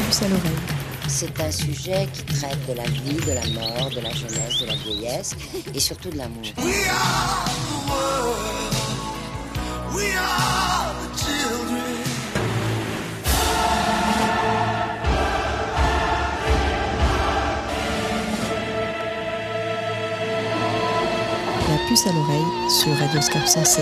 puce à l'oreille. C'est un sujet qui traite de la vie, de la mort, de la jeunesse, de la vieillesse et surtout de l'amour. We are the world. We are the children. La puce à l'oreille sur Radioscope Sensé.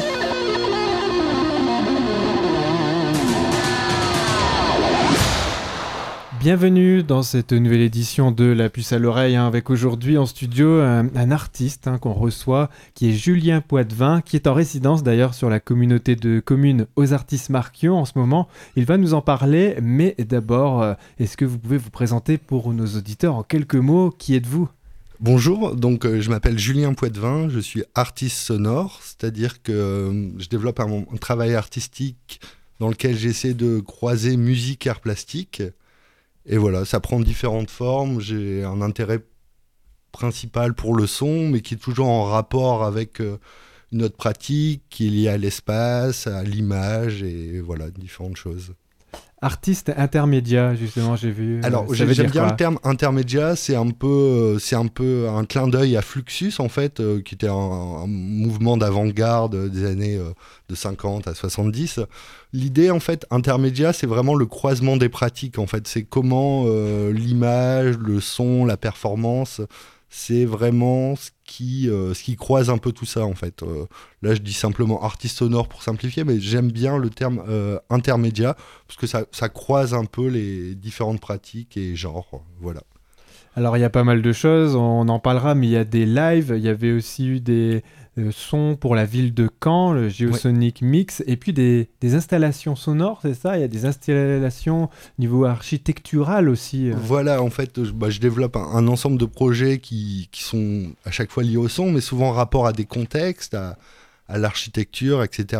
Bienvenue dans cette nouvelle édition de La Puce à l'oreille, avec aujourd'hui en studio un artiste qu'on reçoit, qui est Julien Poitvin, qui est en résidence d'ailleurs sur la communauté de communes Aux Artistes Marquion en ce moment. Il va nous en parler, mais d'abord, est-ce que vous pouvez vous présenter pour nos auditeurs en quelques mots? Qui êtes-vous? Bonjour, donc je m'appelle Julien Poitvin, je suis artiste sonore, c'est-à-dire que je développe un travail artistique dans lequel j'essaie de croiser musique et art plastique. Et voilà, ça prend différentes formes. J'ai un intérêt principal pour le son, mais qui est toujours en rapport avec une autre pratique qui est liée à l'espace, à l'image et voilà, différentes choses. Artiste intermédiat, justement, j'ai vu. Alors, j'aime bien le terme intermédiat. C'est un peu un clin d'œil à Fluxus, en fait, qui était un mouvement d'avant-garde des années de 50 à 70. L'idée, en fait, intermédiat, c'est vraiment le croisement des pratiques, en fait. C'est comment l'image, le son, la performance, c'est vraiment ce qui croise un peu tout ça, en fait. Là, je dis simplement artiste sonore pour simplifier, mais j'aime bien le terme intermédiat, parce que ça croise un peu les différentes pratiques et genres, voilà. Alors, il y a pas mal de choses, on en parlera, mais il y a des lives, il y avait aussi eu des sons pour la ville de Caen, le Geosonic Mix, et puis des installations sonores, c'est ça? Il y a des installations au niveau architectural aussi. Voilà, en fait, je développe un ensemble de projets qui sont à chaque fois liés au son, mais souvent en rapport à des contextes, à l'architecture, etc.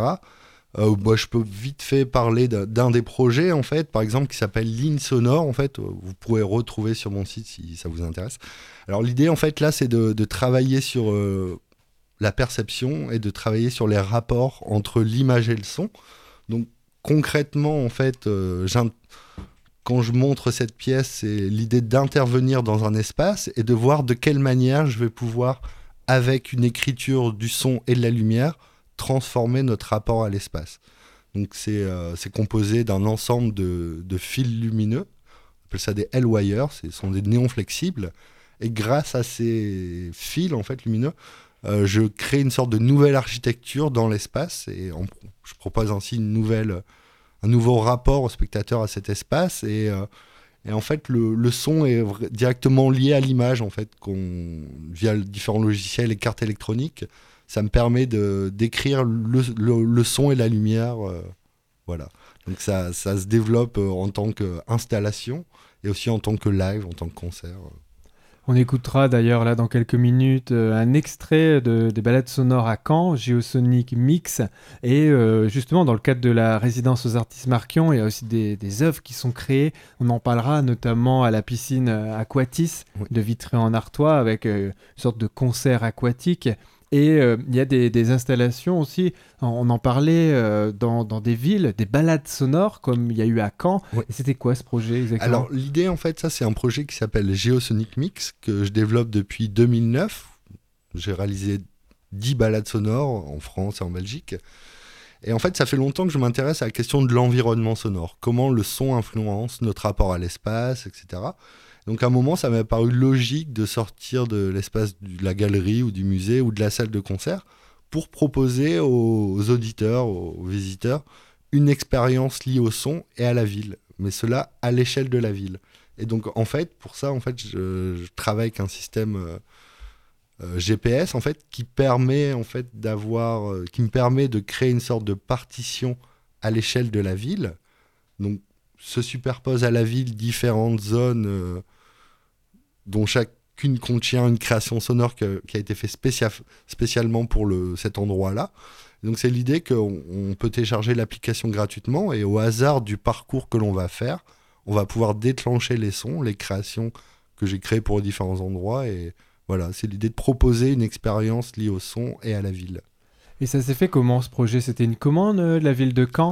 Je peux vite fait parler d'un des projets, en fait, par exemple, qui s'appelle Ligne Sonore. En fait, vous pourrez retrouver sur mon site si ça vous intéresse. Alors, l'idée, en fait, là, c'est de travailler sur la perception et de travailler sur les rapports entre l'image et le son. Donc, concrètement, en fait, quand je montre cette pièce, c'est l'idée d'intervenir dans un espace et de voir de quelle manière je vais pouvoir, avec une écriture du son et de la lumière, transformer notre rapport à l'espace. Donc c'est composé d'un ensemble de fils lumineux, on appelle ça des L-wires, ce sont des néons flexibles, et grâce à ces fils en fait lumineux, je crée une sorte de nouvelle architecture dans l'espace, et je propose ainsi un nouveau rapport au spectateur à cet espace, et en fait le son est directement lié à l'image, en fait, via différents logiciels et cartes électroniques. Ça me permet de décrire le son et la lumière, voilà. Donc ça se développe en tant qu'installation et aussi en tant que live, en tant que concert. On écoutera d'ailleurs là dans quelques minutes un extrait des balades sonores à Caen, Geosonic Mix, et justement dans le cadre de la résidence aux Artistes Marquion, il y a aussi des œuvres qui sont créées. On en parlera notamment à la piscine Aquatis de Vitré-en-Artois avec une sorte de concert aquatique. Et il y a des installations aussi, on en parlait dans des villes, des balades sonores comme il y a eu à Caen. Oui. Et c'était quoi ce projet exactement? Alors l'idée, en fait, ça c'est un projet qui s'appelle Geosonic Mix, que je développe depuis 2009. J'ai réalisé 10 balades sonores en France et en Belgique. Et en fait, ça fait longtemps que je m'intéresse à la question de l'environnement sonore, comment le son influence notre rapport à l'espace, etc. Donc à un moment, ça m'a paru logique de sortir de l'espace de la galerie ou du musée ou de la salle de concert pour proposer aux auditeurs, aux visiteurs, une expérience liée au son et à la ville, mais cela à l'échelle de la ville. Et donc en fait, pour ça, en fait, je travaille avec un système GPS, en fait, qui permet de créer une sorte de partition à l'échelle de la ville. Donc se superposent à la ville différentes zones dont chacune contient une création sonore qui a été faite spécialement pour cet endroit-là. Donc c'est l'idée qu'on peut télécharger l'application gratuitement et au hasard du parcours que l'on va faire, on va pouvoir déclencher les sons, les créations que j'ai créées pour les différents endroits. Et voilà, c'est l'idée de proposer une expérience liée au son et à la ville. Et ça s'est fait comment ce projet? C'était une commande de la ville de Caen?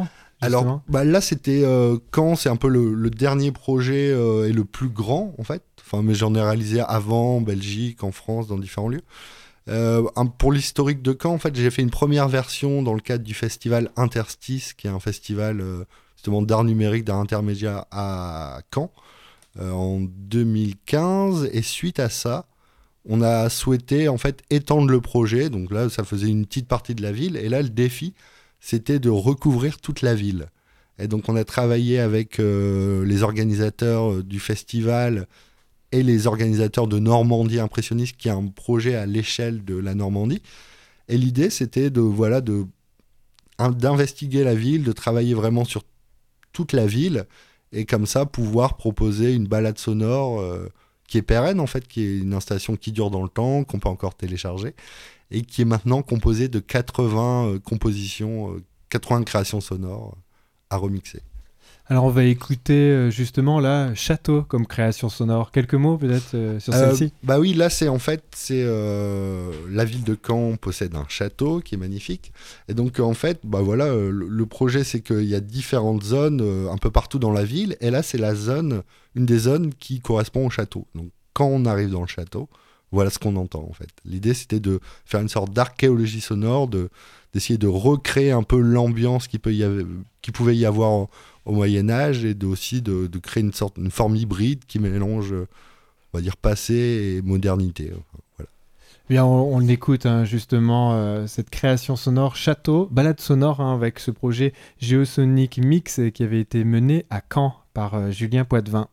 justement. Alors là, c'était Caen, c'est un peu le dernier projet et le plus grand en fait. Enfin, mais j'en ai réalisé avant en Belgique, en France, dans différents lieux. Pour l'historique de Caen, en fait, j'ai fait une première version dans le cadre du festival Interstice, qui est un festival justement d'art numérique, d'art intermédiaire à Caen, en 2015. Et suite à ça, on a souhaité en fait étendre le projet. Donc là, ça faisait une petite partie de la ville. Et là, le défi, c'était de recouvrir toute la ville. Et donc, on a travaillé avec les organisateurs du festival et les organisateurs de Normandie Impressionniste, qui est un projet à l'échelle de la Normandie. Et l'idée, c'était d'investiguer la ville, de travailler vraiment sur toute la ville, et comme ça, pouvoir proposer une balade sonore qui est pérenne, en fait, qui est une installation qui dure dans le temps, qu'on peut encore télécharger, et qui est maintenant composée de 80 compositions, 80 créations sonores à remixer. Alors on va écouter justement là Château comme création sonore. Quelques mots peut-être sur celle-ci. Bah oui, là c'est la ville de Caen possède un château qui est magnifique. Et donc en fait, bah voilà, le projet c'est qu'il y a différentes zones un peu partout dans la ville. Et là c'est une des zones qui correspond au château. Donc quand on arrive dans le château, voilà ce qu'on entend en fait. L'idée c'était de faire une sorte d'archéologie sonore, d'essayer de recréer un peu l'ambiance qui pouvait y avoir au Moyen-Âge, et aussi de créer une forme hybride qui mélange, on va dire, passé et modernité. Voilà. Bien, on écoute justement cette création sonore Château, balade sonore avec ce projet Géosonic Mix qui avait été mené à Caen par Julien Poitvin.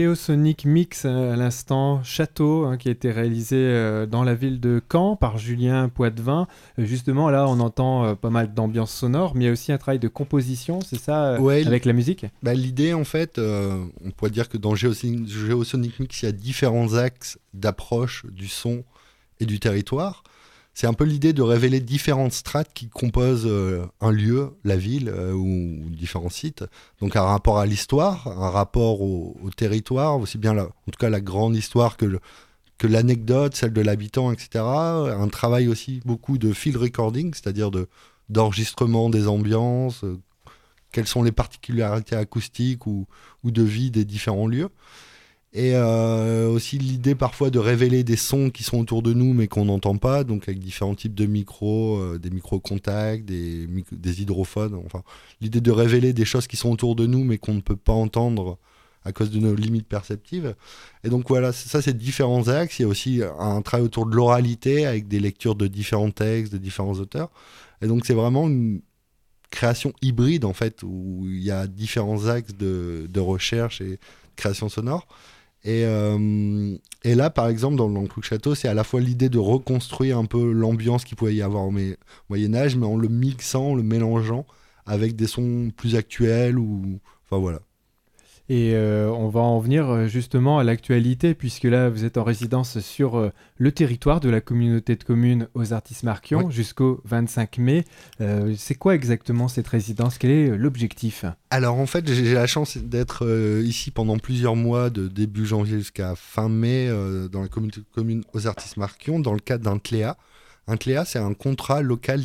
Geosonic Mix à l'instant, Château, qui a été réalisé dans la ville de Caen par Julien Poitvin. Justement, là, on entend pas mal d'ambiance sonore, mais il y a aussi un travail de composition, c'est ça, avec la musique? L'idée, en fait, on pourrait dire que dans Geosonic Mix, il y a différents axes d'approche du son et du territoire. C'est un peu l'idée de révéler différentes strates qui composent un lieu, la ville ou différents sites. Donc un rapport à l'histoire, un rapport au territoire, aussi bien en tout cas la grande histoire que l'anecdote, celle de l'habitant, etc. Un travail aussi beaucoup de field recording, c'est-à-dire d'enregistrement des ambiances, quelles sont les particularités acoustiques ou de vie des différents lieux. Et aussi l'idée parfois de révéler des sons qui sont autour de nous mais qu'on n'entend pas, donc avec différents types de micros, des micro-contacts, des hydrophones, enfin l'idée de révéler des choses qui sont autour de nous mais qu'on ne peut pas entendre à cause de nos limites perceptives. Et donc voilà, ça c'est différents axes. Il y a aussi un travail autour de l'oralité avec des lectures de différents textes, de différents auteurs. Et donc c'est vraiment une création hybride en fait, où il y a différents axes de recherche et de création sonore. Et là, par exemple, dans le Clou de Château, c'est à la fois l'idée de reconstruire un peu l'ambiance qu'il pouvait y avoir au Moyen-Âge, mais en le mixant, en le mélangeant avec des sons plus actuels. Enfin voilà. Et on va en venir justement à l'actualité, puisque là, vous êtes en résidence sur le territoire de la communauté de communes aux Artistes-Marquion jusqu'au 25 mai. C'est quoi exactement cette résidence? Quel est l'objectif? Alors en fait, j'ai la chance d'être ici pendant plusieurs mois, de début janvier jusqu'à fin mai, dans la communauté de communes aux Artistes-Marquion, dans le cadre d'un CLEA. Un CLEA, c'est un contrat local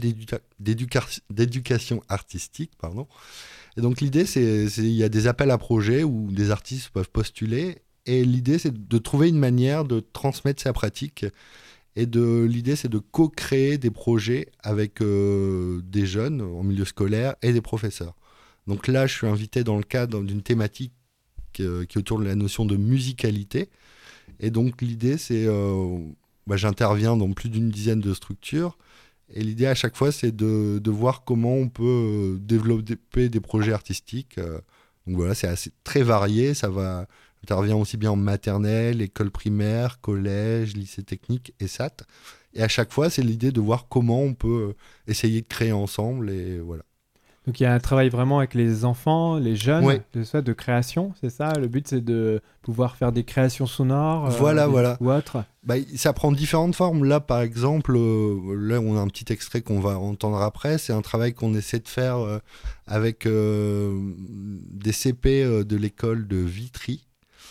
d'éducation artistique, pardon. Et donc l'idée, il y a des appels à projets où des artistes peuvent postuler. Et l'idée, c'est de trouver une manière de transmettre sa pratique. Et l'idée, c'est de co-créer des projets avec des jeunes en milieu scolaire et des professeurs. Donc là, je suis invité dans le cadre d'une thématique qui est autour de la notion de musicalité. Et donc l'idée, c'est... j'interviens dans plus d'une dizaine de structures. Et l'idée à chaque fois, c'est de voir comment on peut développer des projets artistiques. Donc voilà, c'est très varié. J'interviens aussi bien en maternelle, école primaire, collège, lycée technique et SAT. Et à chaque fois, c'est l'idée de voir comment on peut essayer de créer ensemble. Et voilà. Donc il y a un travail vraiment avec les enfants, les jeunes, de création, c'est ça? Le but, c'est de pouvoir faire des créations sonores voilà. ou autres. Ça prend différentes formes. Là, par exemple, là, on a un petit extrait qu'on va entendre après. C'est un travail qu'on essaie de faire avec des CP de l'école de Vitry.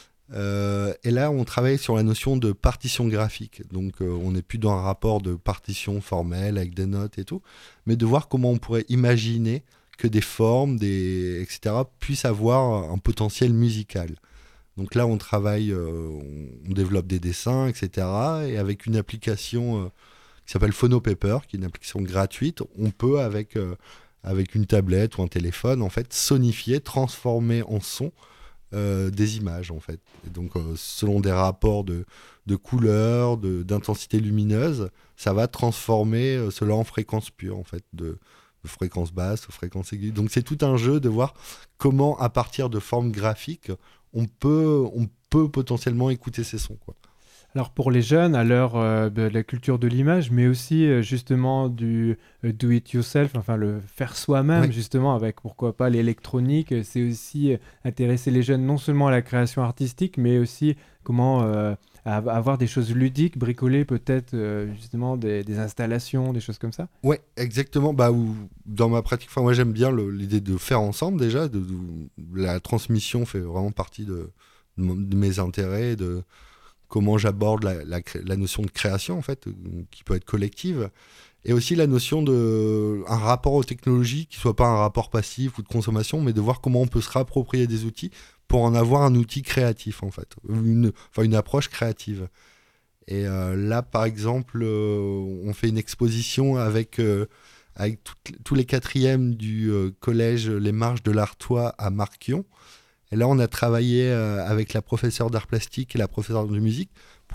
Et là, on travaille sur la notion de partition graphique. Donc, on n'est plus dans un rapport de partition formelle avec des notes et tout, mais de voir comment on pourrait imaginer que des formes, etc., puissent avoir un potentiel musical. Donc là, on travaille, on développe des dessins, etc. Et avec une application qui s'appelle PhonoPaper, qui est une application gratuite, on peut, avec une tablette ou un téléphone, en fait, sonifier, transformer en son des images, en fait. Et donc, selon des rapports de couleurs, d'intensité lumineuse, ça va transformer cela en fréquence pure, en fait, de fréquence basse, de fréquence aiguë. Donc, c'est tout un jeu de voir comment, à partir de formes graphiques, on peut potentiellement écouter ces sons, quoi. Alors pour les jeunes, à l'heure de la culture de l'image, mais aussi justement du do-it-yourself, enfin le faire soi-même, justement avec pourquoi pas l'électronique, c'est aussi intéresser les jeunes non seulement à la création artistique, mais aussi comment avoir des choses ludiques, bricoler peut-être justement des installations, des choses comme ça. Ouais, exactement. Dans ma pratique, moi j'aime bien l'idée de faire ensemble déjà. La transmission fait vraiment partie de mes intérêts, de comment j'aborde la notion de création, en fait, qui peut être collective, et aussi la notion d'un rapport aux technologies qui ne soit pas un rapport passif ou de consommation, mais de voir comment on peut se réapproprier des outils pour en avoir un outil créatif, en fait, une approche créative. Et là, par exemple, on fait une exposition avec tous les quatrièmes du collège Les Marches de l'Artois à Marquion. Et là, on a travaillé avec la professeure d'art plastique et la professeure de musique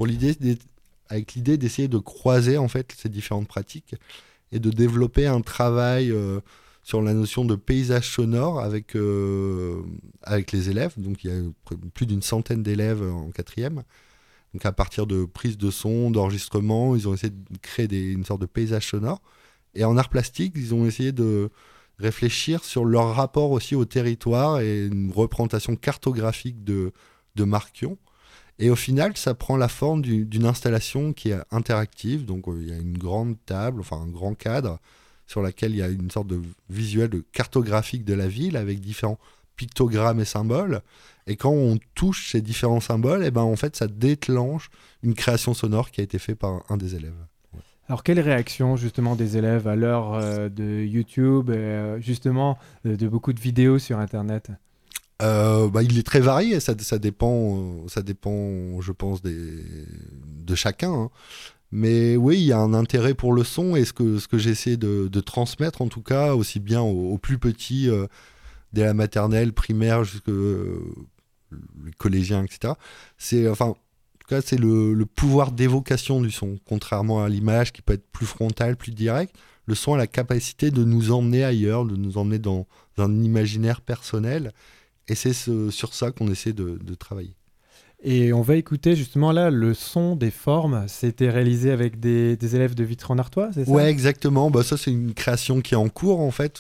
avec l'idée d'essayer de croiser en fait ces différentes pratiques et de développer un travail sur la notion de paysage sonore avec les élèves. Donc il y a plus d'une centaine d'élèves en 4e. Donc à partir de prises de son, d'enregistrement, ils ont essayé de créer une sorte de paysage sonore. Et en art plastique, ils ont essayé de réfléchir sur leur rapport aussi au territoire et une représentation cartographique de Marquion. Et au final, ça prend la forme d'une installation qui est interactive. Donc il y a une grande table, enfin un grand cadre, sur laquelle il y a une sorte de visuel cartographique de la ville avec différents pictogrammes et symboles. Et quand on touche ces différents symboles, en fait, ça déclenche une création sonore qui a été faite par un des élèves. Alors, quelle réaction justement des élèves à l'heure de YouTube, justement de beaucoup de vidéos sur Internet? Il est très varié, ça dépend, je pense, de chacun. Hein. Mais oui, il y a un intérêt pour le son, et ce que j'essaie de transmettre, en tout cas, aussi bien aux plus petits, dès la maternelle, primaire, jusqu'aux collégiens, etc. En tout cas, c'est le pouvoir d'évocation du son, contrairement à l'image qui peut être plus frontale, plus directe. Le son a la capacité de nous emmener ailleurs, de nous emmener dans un imaginaire personnel. Et c'est sur ça qu'on essaie de travailler. Et on va écouter justement là le son des formes. C'était réalisé avec des élèves de Vitry-en-Artois, c'est ça? Ouais, exactement. Ça, c'est une création qui est en cours, en fait.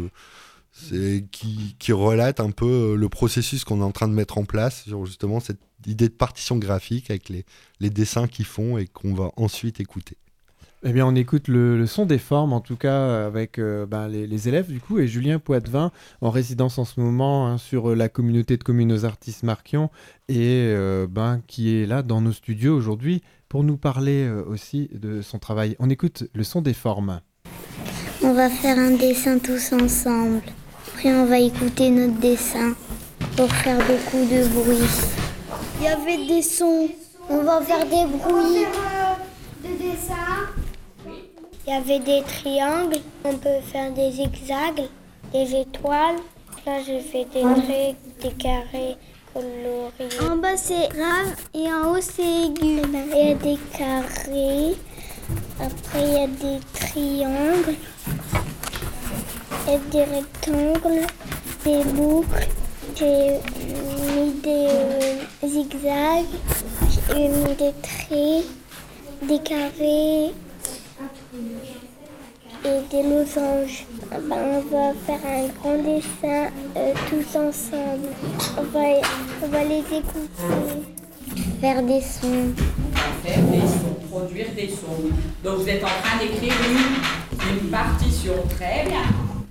Qui relate un peu le processus qu'on est en train de mettre en place sur justement cette idée de partition graphique avec les dessins qu'ils font et qu'on va ensuite écouter. Eh bien, on écoute le son des formes, en tout cas, avec les élèves, du coup, et Julien Poitvin, en résidence en ce moment sur la communauté de communes aux artistes Marquion, et qui est là dans nos studios aujourd'hui pour nous parler aussi de son travail. On écoute le son des formes. On va faire un dessin tous ensemble. Après, on va écouter notre dessin pour faire beaucoup de bruit. Il y avait des sons. On va faire des bruits. De dessin. Il y avait des triangles. On peut faire des zigzags, des étoiles. Là, j'ai fait des traits, des carrés colorés. En bas, c'est grave et en haut, c'est aigu. Il y a des carrés. Après, il y a des triangles. Il y a des rectangles, des boucles. J'ai mis des zigzags. J'ai mis des traits, des carrés et des losanges. On va faire un grand dessin tous ensemble. On va les écouter. Faire des sons. Faire des sons, produire des sons. Donc vous êtes en train d'écrire une partition. Très bien.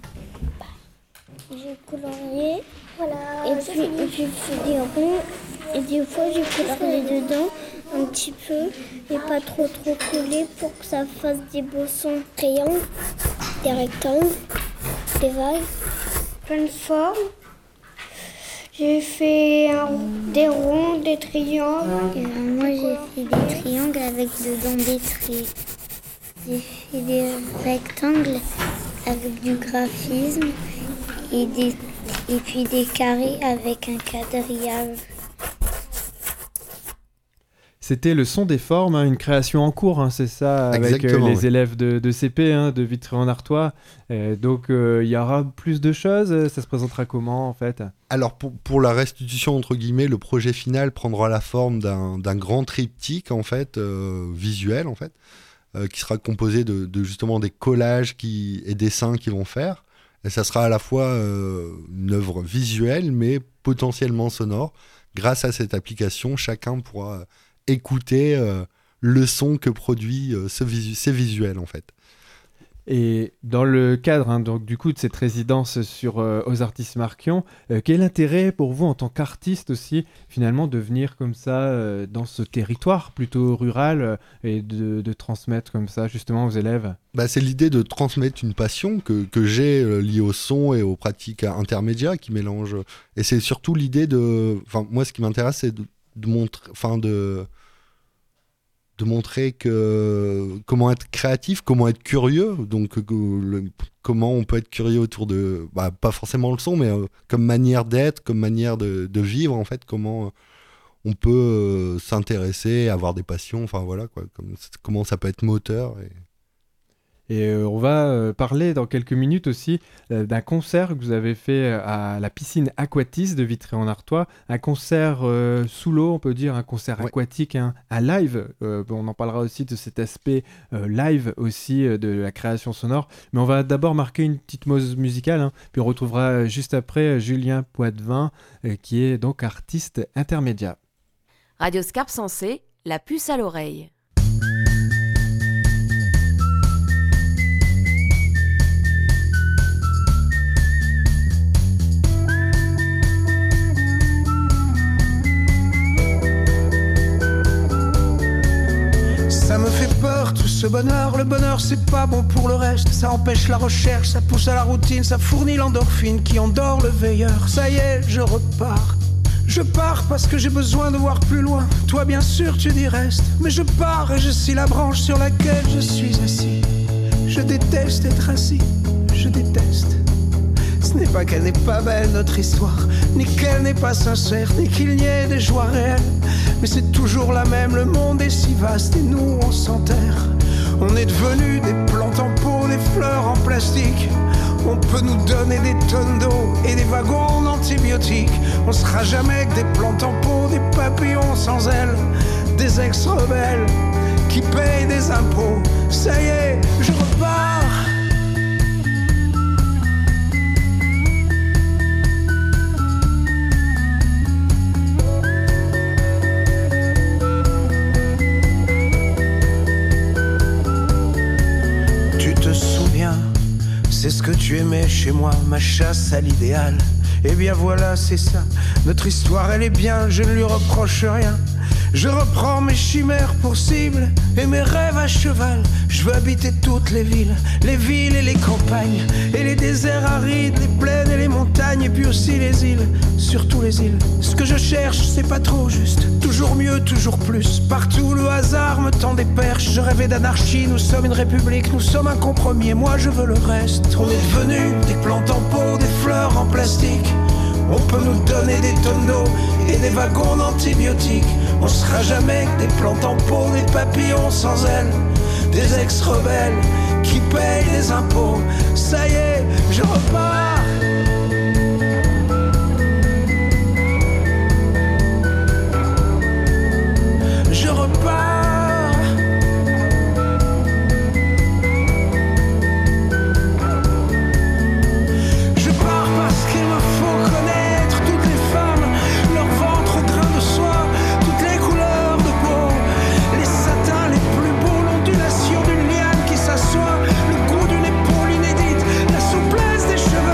J'ai colorié. Voilà. Et puis j'ai fait des ronds. Et des fois j'ai colorié dedans un petit peu. Et pas trop collé pour que ça fasse des beaux sons. Triangles, des rectangles, des vagues, plein de formes. J'ai fait des ronds, des triangles. Et moi, j'ai fait des triangles avec dedans des traits. J'ai fait des rectangles avec du graphisme et puis des carrés avec un quadrillage. C'était le son des formes, une création en cours, c'est ça, avec les élèves de CP de Vitry-en-Artois. Donc il y aura plus de choses, ça se présentera comment en fait? Alors pour la restitution, entre guillemets, le projet final prendra la forme d'un grand triptyque en fait, visuel en fait, qui sera composé de justement des collages et dessins qu'ils vont faire. Et ça sera à la fois une œuvre visuelle mais potentiellement sonore. Grâce à cette application, chacun pourra écouter le son que produit ces visuels en fait. Et dans le cadre donc, du coup de cette résidence aux artistes Marquion, quel intérêt pour vous en tant qu'artiste aussi finalement de venir comme ça dans ce territoire plutôt rural et de transmettre comme ça justement aux élèves? C'est l'idée de transmettre une passion que j'ai liée au son et aux pratiques intermédiaires qui mélangent. Et c'est surtout l'idée moi ce qui m'intéresse c'est de montrer comment être créatif, comment être curieux, donc comment on peut être curieux autour de, pas forcément le son, mais comme manière d'être, comme manière de vivre en fait, comment on peut s'intéresser, avoir des passions, enfin voilà quoi, comment ça peut être moteur. Et on va parler dans quelques minutes aussi d'un concert que vous avez fait à la piscine Aquatis de Vitry-en-Artois. Un concert sous l'eau, on peut dire, un concert aquatique, un live. On en parlera aussi de cet aspect live aussi de la création sonore. Mais on va d'abord marquer une petite pause musicale, puis on retrouvera juste après Julien Poitvin, qui est donc artiste intermédiaire. Radio Scarpe Sensée, la puce à l'oreille. Ça me fait peur tout ce bonheur, le bonheur c'est pas bon pour le reste. Ça empêche la recherche, ça pousse à la routine, ça fournit l'endorphine qui endort le veilleur. Ça y est, je repars. Je pars parce que j'ai besoin de voir plus loin. Toi bien sûr tu dis reste, mais je pars et je scie la branche sur laquelle je suis assis. Je déteste être assis, je déteste. Ce n'est pas qu'elle n'est pas belle notre histoire, ni qu'elle n'est pas sincère, ni qu'il n'y ait des joies réelles. Mais c'est toujours la même, le monde est si vaste et nous on s'enterre. On est devenus des plantes en pot, des fleurs en plastique. On peut nous donner des tonnes d'eau et des wagons d'antibiotiques. On sera jamais que des plantes en pot, des papillons sans ailes, des ex-rebelles qui payent des impôts. Ça y est, je repars. C'est ce que tu aimais chez moi, ma chasse à l'idéal. Eh bien voilà, c'est ça, notre histoire elle est bien, je ne lui reproche rien. Je reprends mes chimères pour cible et mes rêves à cheval. Je veux habiter toutes les villes et les campagnes, et les déserts arides, les plaines et les montagnes, et puis aussi les îles, surtout les îles. Ce que je cherche, c'est pas trop juste, toujours mieux, toujours plus. Partout le hasard me tend des perches, je rêvais d'anarchie, nous sommes une république, nous sommes un compromis, et moi je veux le reste. On est devenus des plantes en pot, des fleurs en plastique. On peut nous donner des tonnes d'eau et des wagons d'antibiotiques. On sera jamais que des plantes en pot, des papillons sans ailes, des ex-rebelles qui payent les impôts. Ça y est, je repars. Je repars. Le goût d'une épaule inédite, la souplesse des cheveux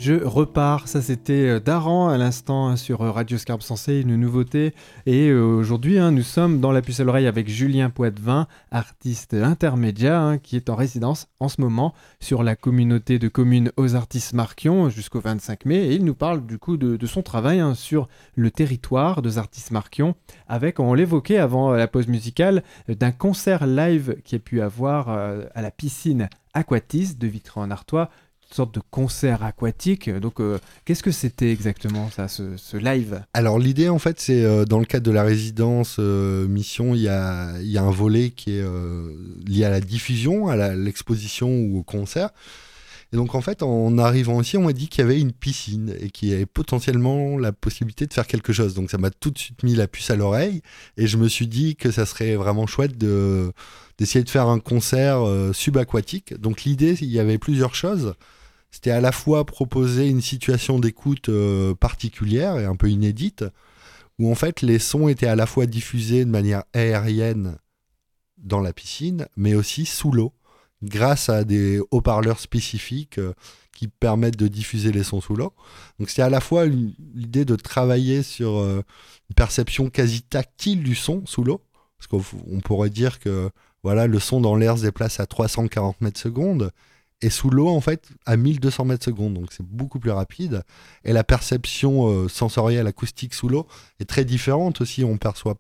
Je repars, ça c'était Daran à l'instant sur Radio Scarpe Sensée, une nouveauté. Et aujourd'hui, nous sommes dans la puce à l'oreille avec Julien Poitvin, artiste intermédiaire, qui est en résidence en ce moment sur la communauté de communes Ozartis-Marquion jusqu'au 25 mai. Et il nous parle du coup de son travail sur le territoire d'Ozartis-Marquion, avec, on l'évoquait avant la pause musicale, d'un concert live qui a pu avoir à la piscine Aquatis de Vitré-en-Artois. Sorte de concert aquatique. Donc, qu'est-ce que c'était exactement ça, ce live ? Alors, l'idée, en fait, c'est dans le cadre de la résidence Mission, il y a un volet qui est lié à la diffusion, à l'exposition ou au concert. Et donc, en fait, en arrivant ici, on m'a dit qu'il y avait une piscine et qu'il y avait potentiellement la possibilité de faire quelque chose. Donc, ça m'a tout de suite mis la puce à l'oreille et je me suis dit que ça serait vraiment chouette d'essayer de faire un concert subaquatique. Donc, l'idée, il y avait plusieurs choses. C'était à la fois proposer une situation d'écoute particulière et un peu inédite, où en fait les sons étaient à la fois diffusés de manière aérienne dans la piscine, mais aussi sous l'eau, grâce à des haut-parleurs spécifiques qui permettent de diffuser les sons sous l'eau. Donc c'était à la fois l'idée de travailler sur une perception quasi tactile du son sous l'eau, parce qu'on pourrait dire que voilà, le son dans l'air se déplace à 340 mètres secondes, et sous l'eau, en fait, à 1200 mètres secondes. Donc, c'est beaucoup plus rapide. Et la perception sensorielle acoustique sous l'eau est très différente aussi. On perçoit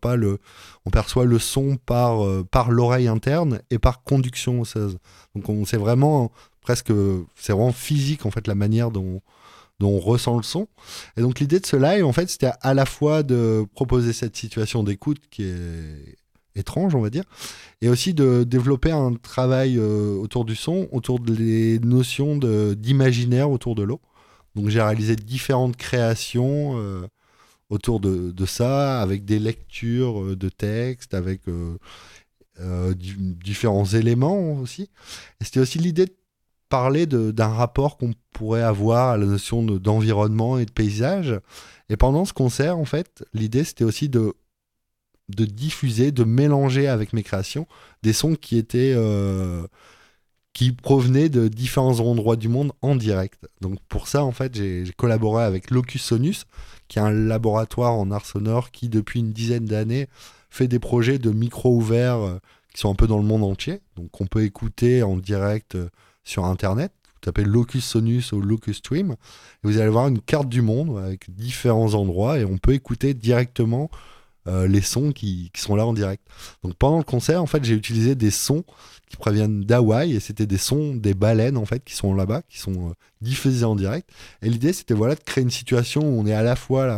le son par l'oreille interne et par conduction osseuse. Donc, c'est vraiment physique, en fait, la manière dont on ressent le son. Et donc, l'idée de ce live, en fait, c'était à la fois de proposer cette situation d'écoute qui est étrange, on va dire, et aussi de développer un travail autour du son, autour des notions d'imaginaire autour de l'eau. Donc j'ai réalisé différentes créations autour de ça, avec des lectures de textes, avec différents éléments aussi. Et c'était aussi l'idée de parler d'un rapport qu'on pourrait avoir à la notion d'environnement et de paysage. Et pendant ce concert, en fait, l'idée c'était aussi de diffuser, de mélanger avec mes créations des sons qui provenaient de différents endroits du monde en direct. Donc pour ça, en fait, j'ai collaboré avec Locus Sonus, qui est un laboratoire en art sonore qui, depuis une dizaine d'années, fait des projets de micros ouverts qui sont un peu dans le monde entier. Donc on peut écouter en direct sur Internet. Vous tapez Locus Sonus ou Locus Stream, et vous allez voir une carte du monde avec différents endroits, et on peut écouter directement les sons qui sont là en direct. Donc pendant le concert, en fait, j'ai utilisé des sons qui proviennent d'Hawaï, et c'était des sons des baleines, en fait, qui sont là-bas, qui sont diffusés en direct. Et l'idée, c'était de créer une situation où on est à la fois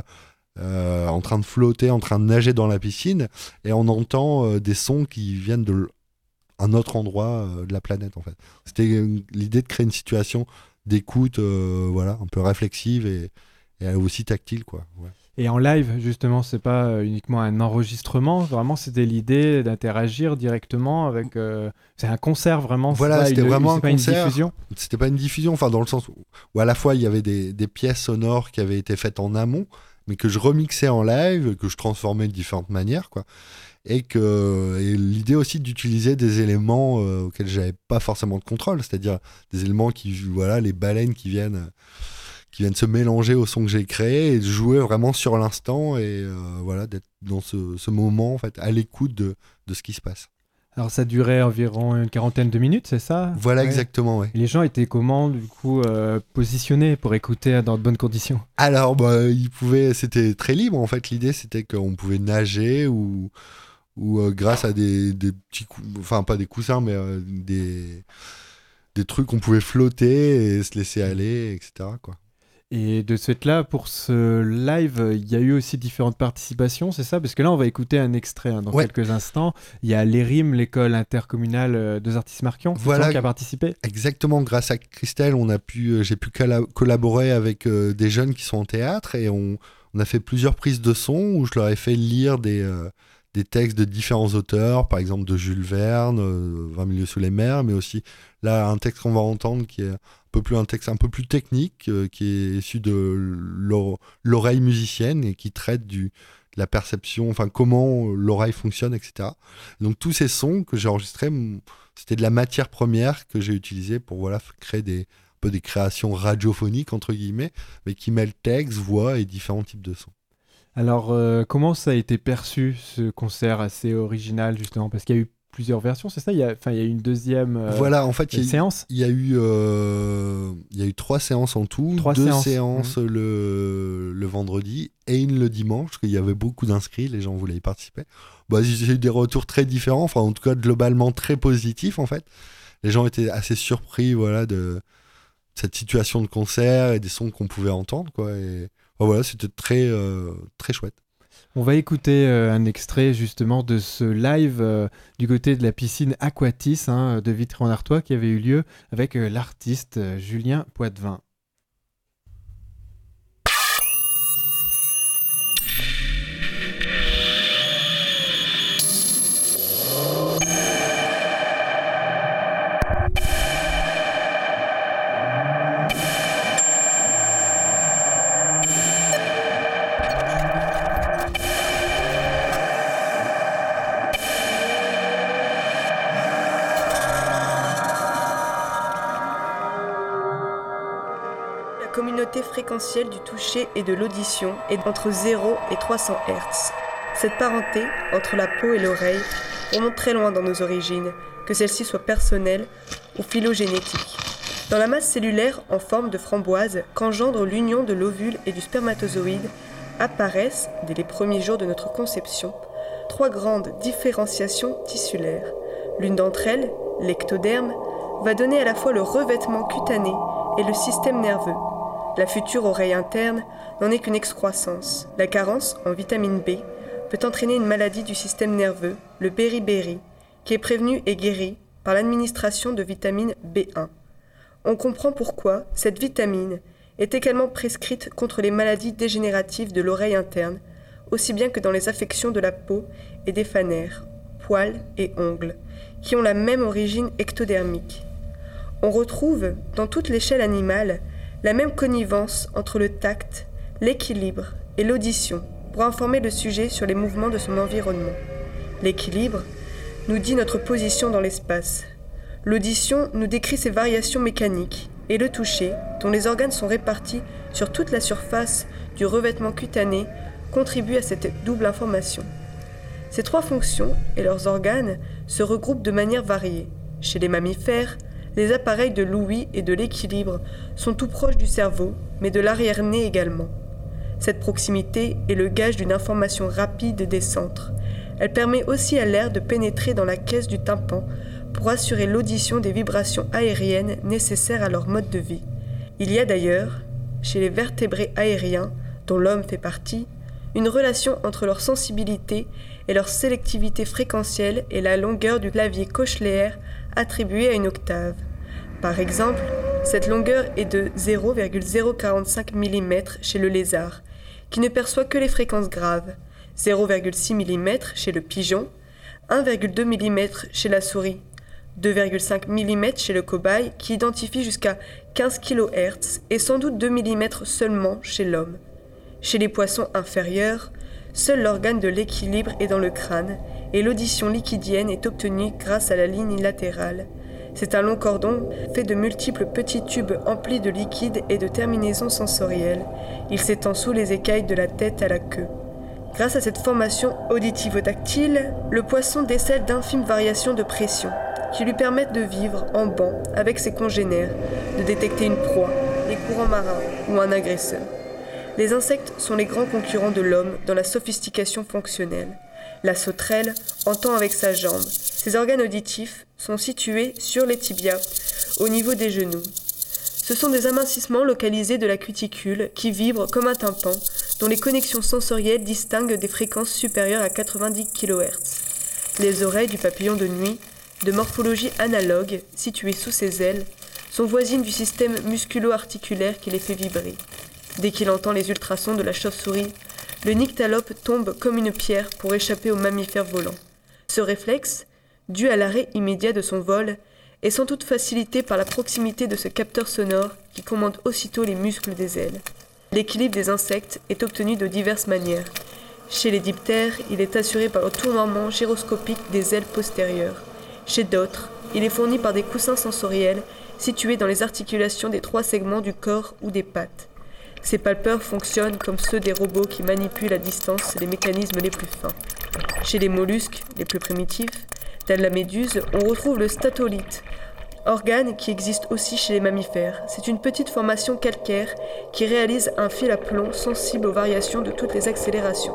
là, en train de flotter, en train de nager dans la piscine, et on entend des sons qui viennent d'un autre endroit de la planète, en fait. C'était l'idée de créer une situation d'écoute un peu réflexive et aussi tactile, quoi. Ouais. Et en live, justement, c'est pas uniquement un enregistrement, vraiment c'était l'idée d'interagir directement avec... c'est un concert vraiment, voilà, c'était vraiment un concert. Pas une diffusion. C'était pas une diffusion, enfin dans le sens où à la fois il y avait des pièces sonores qui avaient été faites en amont, mais que je remixais en live, que je transformais de différentes manières, quoi. Et l'idée aussi d'utiliser des éléments auxquels j'avais pas forcément de contrôle, c'est-à-dire des éléments les baleines qui viennent se mélanger au son que j'ai créé et de jouer vraiment sur l'instant et d'être dans ce moment, en fait, à l'écoute de ce qui se passe. Alors ça durait environ une quarantaine de minutes, c'est ça ? Voilà, ouais. Exactement, ouais. Et les gens étaient comment, du coup, positionnés pour écouter dans de bonnes conditions ? Alors, c'était très libre, en fait. L'idée, c'était qu'on pouvait nager ou grâce à des petits enfin pas des coussins, mais des trucs qu'on pouvait flotter et se laisser aller, etc., quoi. Et de ce fait-là, pour ce live, il y a eu aussi différentes participations, c'est ça ? Parce que là, on va écouter un extrait dans quelques instants. Il y a l'ERIM, l'école intercommunale d'Ozartis-Marquion, qui a participé. Exactement, grâce à Christelle, j'ai pu collaborer avec des jeunes qui sont en théâtre, et on a fait plusieurs prises de son où je leur ai fait lire des textes de différents auteurs, par exemple de Jules Verne, 20 milieux sous les mers, mais aussi là un texte qu'on va entendre qui est un texte un peu plus technique, qui est issu de l'oreille musicienne et qui traite de la perception, enfin comment l'oreille fonctionne, etc. Donc tous ces sons que j'ai enregistrés, c'était de la matière première que j'ai utilisée pour créer peu des créations radiophoniques, entre guillemets, mais qui mêlent texte, voix et différents types de sons. Alors, comment ça a été perçu, ce concert assez original, justement? Parce qu'il y a eu plusieurs versions, c'est ça? Il y a eu une deuxième voilà, en fait, séance? Il y a eu 3 séances en tout. 2 séances le vendredi et une le dimanche, parce qu'il y avait beaucoup d'inscrits, les gens voulaient y participer. J'ai eu des retours très différents, enfin en tout cas globalement très positifs en fait. Les gens étaient assez surpris de cette situation de concert et des sons qu'on pouvait entendre, quoi. Et voilà, c'était très, très chouette. On va écouter un extrait justement de ce live du côté de la piscine Aquatis de Vitry-en-Artois qui avait eu lieu avec l'artiste Julien Poitvin. La communauté fréquentielle du toucher et de l'audition est entre 0 et 300 Hz. Cette parenté entre la peau et l'oreille remonte très loin dans nos origines, que celle-ci soit personnelle ou phylogénétique. Dans la masse cellulaire en forme de framboise qu'engendre l'union de l'ovule et du spermatozoïde, apparaissent, dès les premiers jours de notre conception, 3 grandes différenciations tissulaires. L'une d'entre elles, l'ectoderme, va donner à la fois le revêtement cutané et le système nerveux. La future oreille interne n'en est qu'une excroissance. La carence en vitamine B peut entraîner une maladie du système nerveux, le beriberi, qui est prévenue et guérie par l'administration de vitamine B1. On comprend pourquoi cette vitamine est également prescrite contre les maladies dégénératives de l'oreille interne, aussi bien que dans les affections de la peau et des fanères, poils et ongles, qui ont la même origine ectodermique. On retrouve, dans toute l'échelle animale, la même connivence entre le tact, l'équilibre et l'audition pour informer le sujet sur les mouvements de son environnement. L'équilibre nous dit notre position dans l'espace. L'audition nous décrit ses variations mécaniques et le toucher, dont les organes sont répartis sur toute la surface du revêtement cutané, contribue à cette double information. Ces 3 fonctions et leurs organes se regroupent de manière variée. Chez les mammifères, les appareils de l'ouïe et de l'équilibre sont tout proches du cerveau, mais de l'arrière-nez également. Cette proximité est le gage d'une information rapide des centres. Elle permet aussi à l'air de pénétrer dans la caisse du tympan pour assurer l'audition des vibrations aériennes nécessaires à leur mode de vie. Il y a d'ailleurs, chez les vertébrés aériens, dont l'homme fait partie, une relation entre leur sensibilité et leur sélectivité fréquentielle et la longueur du clavier cochléaire attribuée à une octave. Par exemple, cette longueur est de 0,045 mm chez le lézard, qui ne perçoit que les fréquences graves, 0,6 mm chez le pigeon, 1,2 mm chez la souris, 2,5 mm chez le cobaye qui identifie jusqu'à 15 kHz et sans doute 2 mm seulement chez l'homme. Chez les poissons inférieurs, seul l'organe de l'équilibre est dans le crâne et l'audition liquidienne est obtenue grâce à la ligne latérale. C'est un long cordon fait de multiples petits tubes emplis de liquide et de terminaisons sensorielles. Il s'étend sous les écailles de la tête à la queue. Grâce à cette formation auditivo-tactile, le poisson décèle d'infimes variations de pression qui lui permettent de vivre en banc avec ses congénères, de détecter une proie, les courants marins ou un agresseur. Les insectes sont les grands concurrents de l'homme dans la sophistication fonctionnelle. La sauterelle entend avec sa jambe. Ses organes auditifs sont situés sur les tibias, au niveau des genoux. Ce sont des amincissements localisés de la cuticule qui vibrent comme un tympan, dont les connexions sensorielles distinguent des fréquences supérieures à 90 kHz. Les oreilles du papillon de nuit, de morphologie analogue, situées sous ses ailes, sont voisines du système musculo-articulaire qui les fait vibrer. Dès qu'il entend les ultrasons de la chauve-souris, le nyctalope tombe comme une pierre pour échapper aux mammifères volants. Ce réflexe, dû à l'arrêt immédiat de son vol, est sans doute facilité par la proximité de ce capteur sonore qui commande aussitôt les muscles des ailes. L'équilibre des insectes est obtenu de diverses manières. Chez les diptères, il est assuré par le tournoiement gyroscopique des ailes postérieures. Chez d'autres, il est fourni par des coussins sensoriels situés dans les articulations des 3 segments du corps ou des pattes. Ces palpeurs fonctionnent comme ceux des robots qui manipulent à distance les mécanismes les plus fins. Chez les mollusques, les plus primitifs, tels la méduse, on retrouve le statolithe, organe qui existe aussi chez les mammifères. C'est une petite formation calcaire qui réalise un fil à plomb sensible aux variations de toutes les accélérations.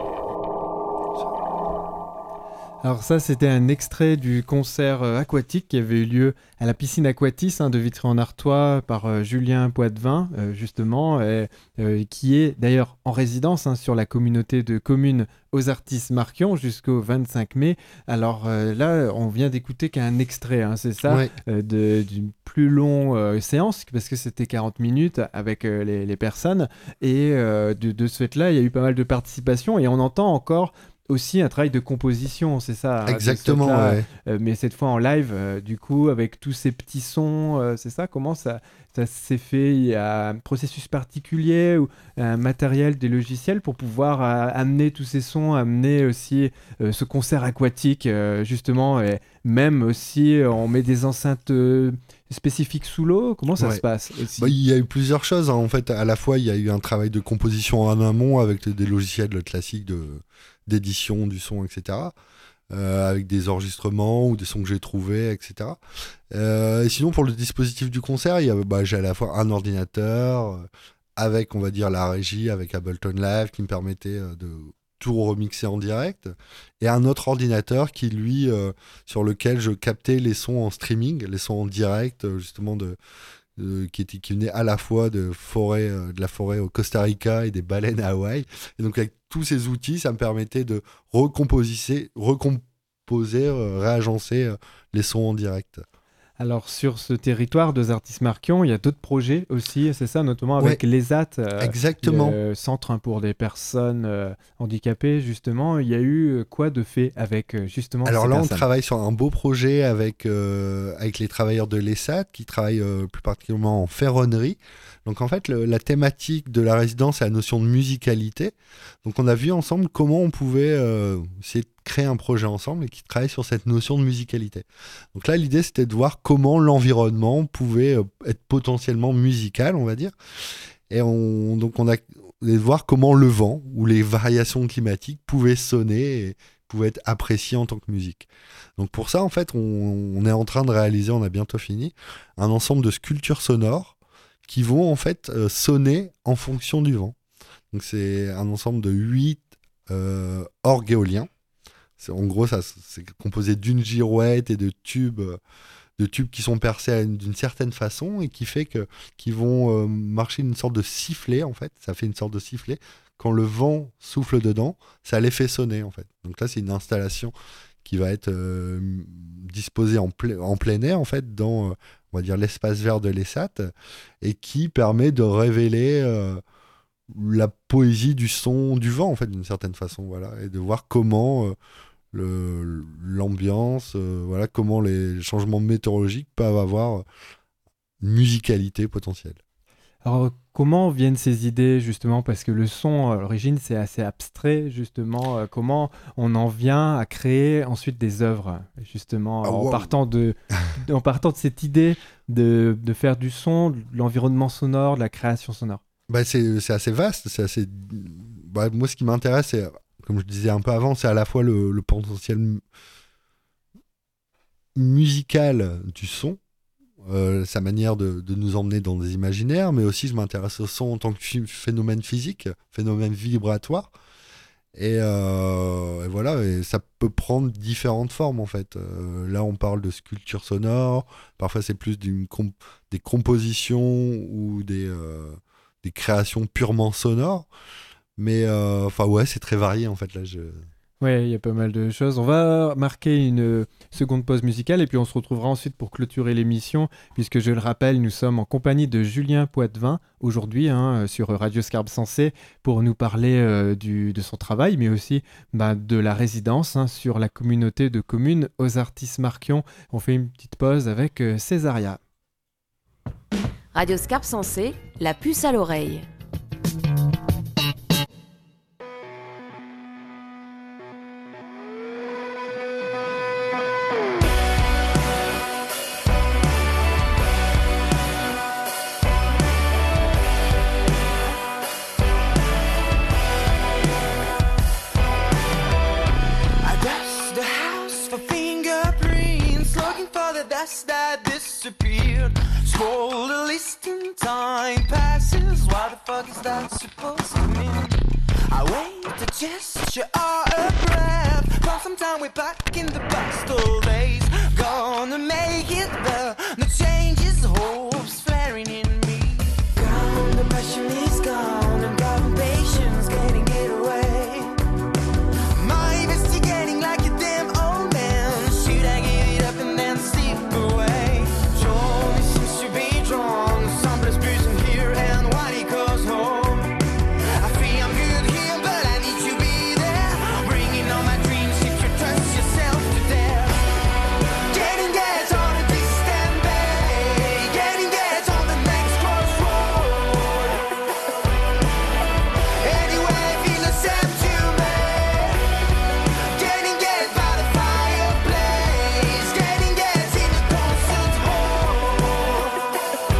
Alors ça, c'était un extrait du concert aquatique qui avait eu lieu à la piscine Aquatis de Vitry-en-Artois par Julien Poitvin, justement, qui est d'ailleurs en résidence sur la communauté de communes Ozartis-Marquion jusqu'au 25 mai. Alors là, on vient d'écouter qu'un extrait, c'est ça, Ouais. d'une plus longue séance, parce que c'était 40 minutes avec les personnes. Et de ce fait-là, il y a eu pas mal de participation et on entend encore aussi un travail de composition, c'est ça. Exactement, de ce fait-là, ouais. mais cette fois en live, du coup, avec tous ces petits sons, c'est ça. Comment ça s'est fait? Il y a un processus particulier ou un matériel, des logiciels pour pouvoir amener tous ces sons, amener aussi ce concert aquatique, justement, et même aussi on met des enceintes spécifiques sous l'eau. Comment ça se passe aussi? Il y a eu plusieurs choses, en fait. À la fois, il y a eu un travail de composition en amont avec des logiciels classiques d'édition du son, etc. Avec des enregistrements ou des sons que j'ai trouvés, etc. Et sinon, pour le dispositif du concert, j'ai à la fois un ordinateur avec, on va dire, la régie, avec Ableton Live qui me permettait de tout remixer en direct, et un autre ordinateur qui, lui, sur lequel je captais les sons en streaming, les sons en direct, justement, qui venait à la fois de la forêt au Costa Rica et des baleines à Hawaï. Et donc avec tous ces outils, ça me permettait de recomposer, réagencer les sons en direct. Alors sur ce territoire d'Ozartis-Marquion, il y a d'autres projets aussi, c'est ça, notamment avec l'ESAT, exactement. Le centre pour des personnes handicapées, justement. Il y a eu quoi de fait avec justement Alors ces là, personnes? on travaille sur un beau projet avec les travailleurs de l'ESAT qui travaillent plus particulièrement en ferronnerie. Donc en fait, la thématique de la résidence, c'est la notion de musicalité. Donc on a vu ensemble comment on pouvait essayer de créer un projet ensemble et qui travaille sur cette notion de musicalité. Donc là, l'idée, c'était de voir comment l'environnement pouvait être potentiellement musical, on va dire. Et donc on a de voir comment le vent ou les variations climatiques pouvaient sonner et pouvaient être appréciées en tant que musique. Donc pour ça, en fait, on est en train de réaliser, on a bientôt fini, un ensemble de sculptures sonores qui vont en fait sonner en fonction du vent. Donc c'est un ensemble de 8 orgues éoliens. En gros, c'est composé d'une girouette et de tubes qui sont percés d'une certaine façon et qui fait qu'ils vont marcher une sorte de sifflet, en fait. Ça fait une sorte de sifflet. Quand le vent souffle dedans, ça les fait sonner, en fait. Donc là, c'est une installation qui va être disposée en plein air, en fait, dans, on va dire, l'espace vert de l'ESAT, et qui permet de révéler la poésie du son du vent, en fait, d'une certaine façon, voilà, et de voir comment l'ambiance, voilà, comment les changements météorologiques peuvent avoir une musicalité potentielle. Alors, comment viennent ces idées, justement, parce que le son, à l'origine, c'est assez abstrait, justement. Comment on en vient à créer ensuite des œuvres, justement, en partant de cette idée de faire du son, de l'environnement sonore, de la création sonore? C'est assez vaste. Moi, ce qui m'intéresse, c'est, comme je disais un peu avant, c'est à la fois le potentiel musical du son, sa manière de nous emmener dans des imaginaires, mais aussi je m'intéresse au son en tant que phénomène physique, phénomène vibratoire, et voilà, et ça peut prendre différentes formes en fait. Là on parle de sculpture sonore, parfois c'est plus des compositions ou des créations purement sonores, mais c'est très varié en fait là. Ouais, il y a pas mal de choses. On va marquer une seconde pause musicale et puis on se retrouvera ensuite pour clôturer l'émission, puisque je le rappelle, nous sommes en compagnie de Julien Poitvin aujourd'hui sur Radio Scarpe Sensée pour nous parler de son travail, mais aussi de la résidence sur la communauté de communes Ozartis-Marquion. On fait une petite pause avec Césaria. Radio Scarpe Sensée, la puce à l'oreille. control the listing. Time passes. What the fuck is that supposed to mean? I wait a gesture or a breath. From some time we're back in the past old days. Gonna make it better. No changes, hopes flaring in me. Gone, the passion is gone, and love patience getting it away. My investigating like a damn old man. Should I give it up and then slip away? Joy seems to be drawn. Some place prison here and what it goes home. I feel I'm good here, but I need to be there. Bringing all my dreams if you trust yourself to dare. Getting gas on a distant bay. Getting gas on the next crossroad. Anyway, I feel the same to me. Getting gas by the fireplace. Getting gas in the concert hall.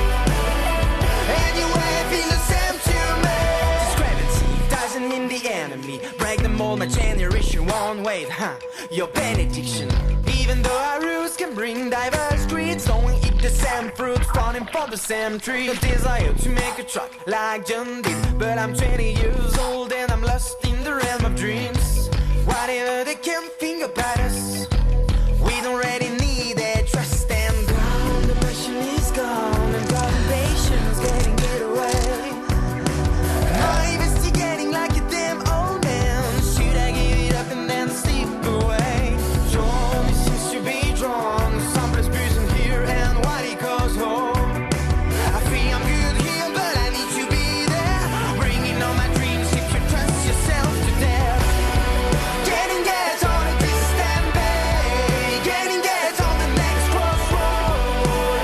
Anyway, I feel the same to me. Discrepancy doesn't mean the enemy. Break the mold, my generation won't wait, huh? Your benediction. Even though our roots can bring diverse creeds, don't eat the same fruit, falling from the same tree. The desire to make a track like John did, but I'm 20 years old and I'm lost in the realm of dreams. Whatever they can think about us, we don't really need their trust and ground. The passion is gone and love and patience getting it away. I'm investigating like a damn old man. Should I give it up and then slip away? Joy seems to be drawn. Some place prison here and what it goes home. I feel I'm good here, but I need to be there. Bringing all my dreams if you trust yourself to dare. Getting gas on a distant bay. Getting gas on the next crossroad.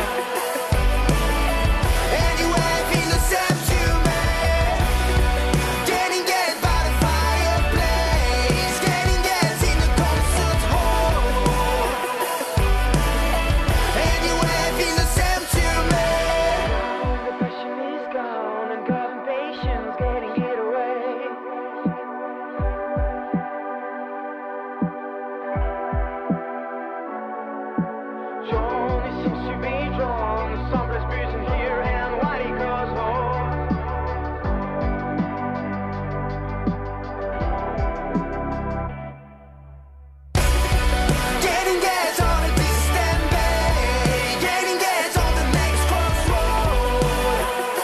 Anyway, I feel the same to me. Getting gas by the fireplace. Getting gas in the concert hall. Anyway, I feel the same to me. The passion is gone and love and patience getting it away. Joy seems to be drawn. Some place prison here and what it goes home. Getting gas on a distant bay. Getting gas on the next crossroad.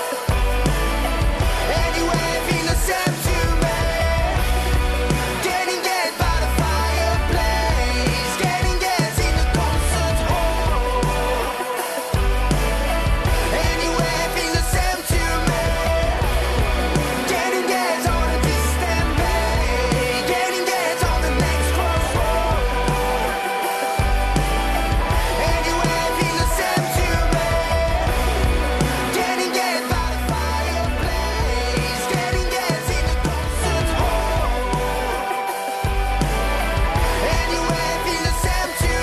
Anyway, I feel the same to me. Getting gas by the fireplace. Getting gas in the concert hall. Anyway, I feel the same to me. Getting gas on a distant bay. Getting gas on the next crossroad. Anyway, I feel the same to me. Getting gas by the fireplace. Getting gas in the concert hall. Anyway, I feel the same to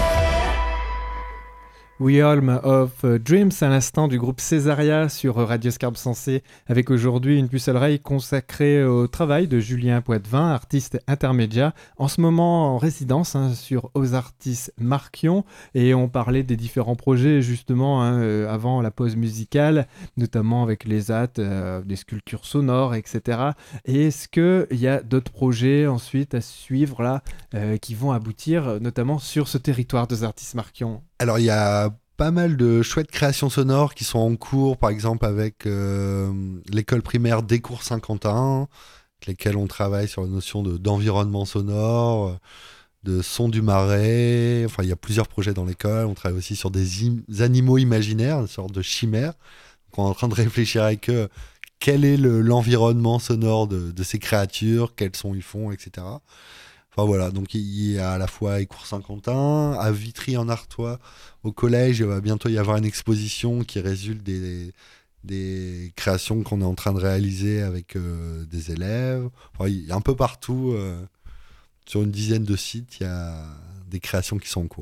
me. We Alm of Dreams à l'instant du groupe Césaria sur Radio Scarpe Sensée, avec aujourd'hui une puce à l'oreille consacrée au travail de Julien Poitvin, artiste intermédiaire, en ce moment en résidence sur Aux Artistes Marquion, et on parlait des différents projets justement avant la pause musicale, notamment avec les AT, des sculptures sonores, etc. Et est-ce qu'il y a d'autres projets ensuite à suivre là qui vont aboutir notamment sur ce territoire des Artistes Marquion? Alors, il y a pas mal de chouettes créations sonores qui sont en cours, par exemple avec l'école primaire Descours Saint-Quentin, avec lesquelles on travaille sur la notion d'environnement sonore, de son du marais. Enfin, il y a plusieurs projets dans l'école. On travaille aussi sur des animaux imaginaires, une sorte de chimères. Donc, on est en train de réfléchir avec eux quel est l'environnement sonore de ces créatures, quels sons ils font, etc. Enfin voilà, donc il y a à la fois à Écourt Saint-Quentin, à Vitry en Artois, au collège, il va bientôt y avoir une exposition qui résulte des créations qu'on est en train de réaliser avec des élèves. Enfin, il y a un peu partout, sur une dizaine de sites, il y a des créations qui sont en cours.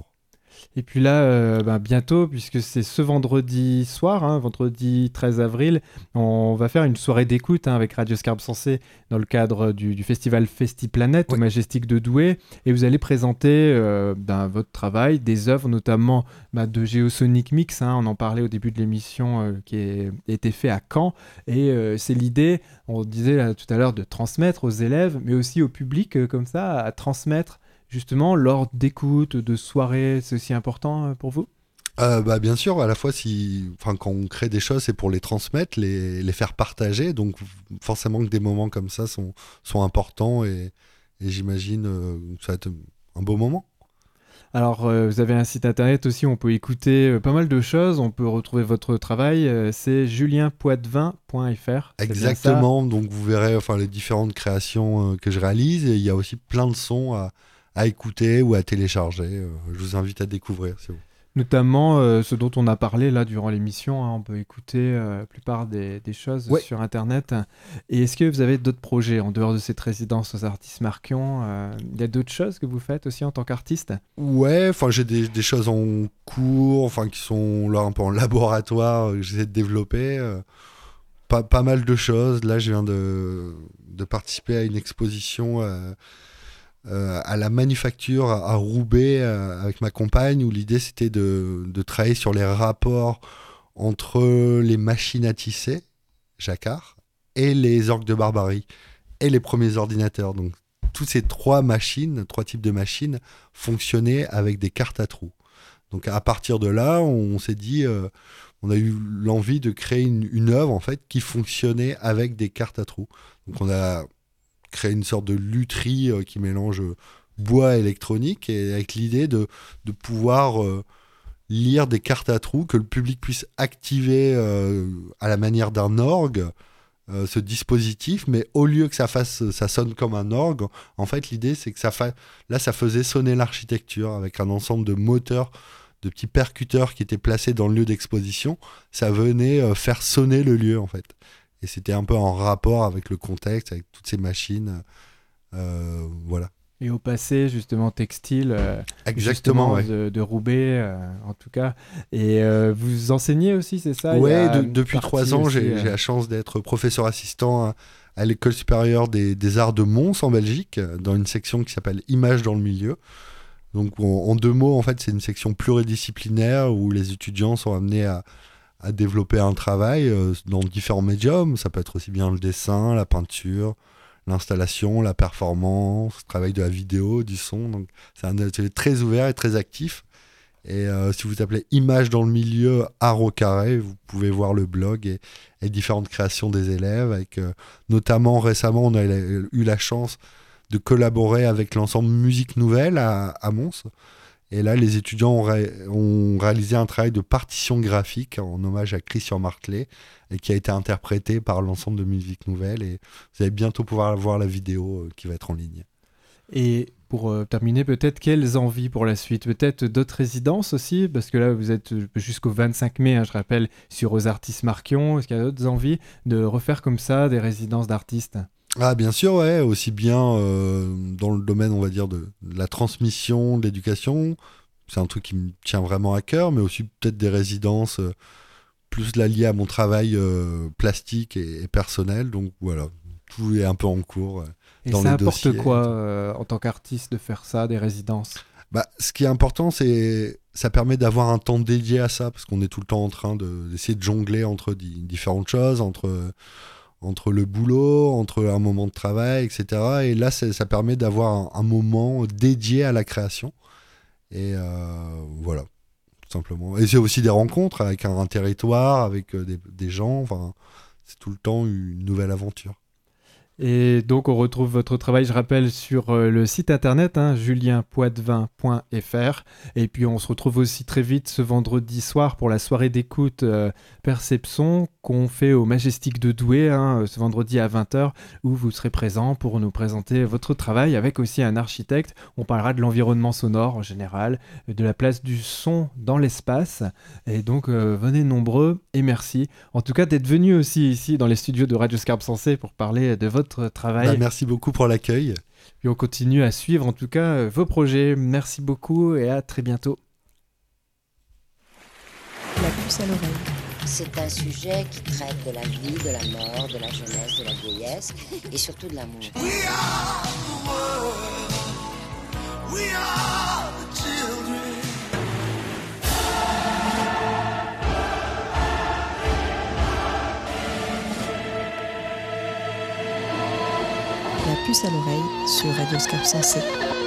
Et puis là, bientôt, puisque c'est ce vendredi soir, vendredi 13 avril, on va faire une soirée d'écoute avec Radio Scarpe Sensée dans le cadre du festival FestiPlanète au Majestic de Douai. Et vous allez présenter votre travail, des œuvres notamment de Geosonic Mix. On en parlait au début de l'émission qui a été fait à Caen. Et c'est l'idée, on disait là, tout à l'heure, de transmettre aux élèves, mais aussi au public, comme ça, à transmettre justement lors d'écoute, de soirées. C'est aussi important pour vous ? Bien sûr, à la fois quand on crée des choses, c'est pour les transmettre, les faire partager. Donc forcément que des moments comme ça sont importants et j'imagine que ça va être un beau moment. Alors, vous avez un site internet aussi où on peut écouter pas mal de choses. On peut retrouver votre travail. C'est julienpoitvin.fr. Exactement. Donc, vous verrez les différentes créations que je réalise. Et il y a aussi plein de sons à écouter ou à télécharger. Je vous invite à découvrir. C'est bon. Notamment ce dont on a parlé là durant l'émission. On peut écouter la plupart des choses sur Internet. Et est-ce que vous avez d'autres projets en dehors de cette résidence aux Artistes Marquion ? Il y a d'autres choses que vous faites aussi en tant qu'artiste ? Ouais, j'ai des choses en cours, qui sont là un peu en laboratoire, que j'essaie de développer. Pas mal de choses. Là, je viens de participer à une exposition à la manufacture à Roubaix avec ma compagne, où l'idée c'était de travailler sur les rapports entre les machines à tisser, jacquard, et les orgues de barbarie, et les premiers ordinateurs. Donc tous ces trois types de machines fonctionnaient avec des cartes à trous. Donc à partir de là, on s'est dit, on a eu l'envie de créer une œuvre en fait qui fonctionnait avec des cartes à trous. Donc on a créé une sorte de lutherie qui mélange bois et électronique, et avec l'idée de pouvoir lire des cartes à trous, que le public puisse activer à la manière d'un orgue ce dispositif, mais au lieu que ça sonne comme un orgue, en fait l'idée c'est que ça faisait sonner l'architecture avec un ensemble de moteurs, de petits percuteurs qui étaient placés dans le lieu d'exposition. Ça venait faire sonner le lieu en fait. Et c'était un peu en rapport avec le contexte, avec toutes ces machines. Voilà. Et au passé, justement, textile, exactement, de Roubaix, en tout cas. Et vous enseignez aussi, c'est ça ? Oui, depuis 3 ans, j'ai la chance d'être professeur assistant à l'École supérieure des arts de Mons, en Belgique, dans une section qui s'appelle Images dans le milieu. Donc, en 2 mots, en fait, c'est une section pluridisciplinaire où les étudiants sont amenés à développer un travail dans différents médiums. Ça peut être aussi bien le dessin, la peinture, l'installation, la performance, le travail de la vidéo, du son. Donc c'est un atelier très ouvert et très actif. Et si vous appelez Images dans le milieu art au carré, vous pouvez voir le blog et différentes créations des élèves. Avec, notamment récemment, on a eu la chance de collaborer avec l'ensemble Musique Nouvelle à Mons. Et là, les étudiants ont réalisé un travail de partition graphique en hommage à Christian Martelet, et qui a été interprété par l'ensemble de Musique Nouvelle. Et vous allez bientôt pouvoir voir la vidéo qui va être en ligne. Et pour terminer, peut-être quelles envies pour la suite ? Peut-être d'autres résidences aussi ? Parce que là, vous êtes jusqu'au 25 mai, je rappelle, sur aux Artistes Marquion. Est-ce qu'il y a d'autres envies de refaire comme ça des résidences d'artistes ? Ah, bien sûr, ouais, aussi bien dans le domaine, on va dire, de la transmission, de l'éducation. C'est un truc qui me tient vraiment à cœur, mais aussi peut-être des résidences plus là liées à mon travail plastique et personnel. Donc voilà, tout est un peu en cours dans les dossiers. Et ça apporte quoi en tant qu'artiste de faire ça, des résidences ? Ce qui est important, c'est ça permet d'avoir un temps dédié à ça, parce qu'on est tout le temps en train d'essayer de jongler entre différentes choses, entre le boulot, entre un moment de travail, etc. Et là, ça permet d'avoir un moment dédié à la création. Et voilà, tout simplement. Et c'est aussi des rencontres avec un territoire, avec des gens. Enfin, c'est tout le temps une nouvelle aventure. Et donc, on retrouve votre travail, je rappelle, sur le site internet, julienpoitvin.fr. Et puis, on se retrouve aussi très vite ce vendredi soir pour la soirée d'écoute Perception qu'on fait au Majestic de Douai, ce vendredi à 20h, où vous serez présent pour nous présenter votre travail avec aussi un architecte. On parlera de l'environnement sonore en général, de la place du son dans l'espace. Et donc, venez nombreux et merci. En tout cas, d'être venu aussi ici dans les studios de Radio Scarpe Sensée pour parler de votre travail. Merci beaucoup pour l'accueil. Puis on continue à suivre en tout cas vos projets. Merci beaucoup et à très bientôt. puce à l'oreille. C'est un sujet qui traite de la vie, de la mort, de la jeunesse, de la vieillesse et surtout de l'amour. We are the world. We are the children. La puce à l'oreille sur Radio Scarpe Sensée.